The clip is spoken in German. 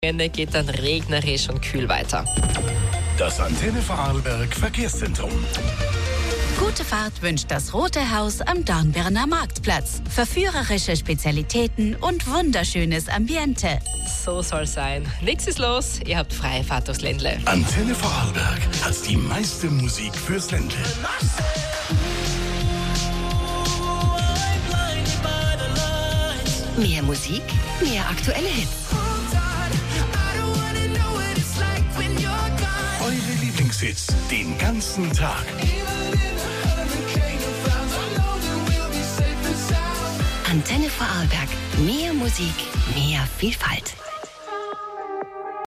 Ende geht dann regnerisch und kühl weiter. Das Antenne Vorarlberg Verkehrszentrum. Gute Fahrt wünscht das Rote Haus am Dornbirner Marktplatz. Verführerische Spezialitäten und wunderschönes Ambiente. So soll sein. Nichts ist los, ihr habt freie Fahrt durchs Ländle. Antenne Vorarlberg hat die meiste Musik fürs Ländle. Mehr Musik, mehr aktuelle Hits. Eure Lieblingshits den ganzen Tag. Antenne Vorarlberg. Mehr Musik, mehr Vielfalt.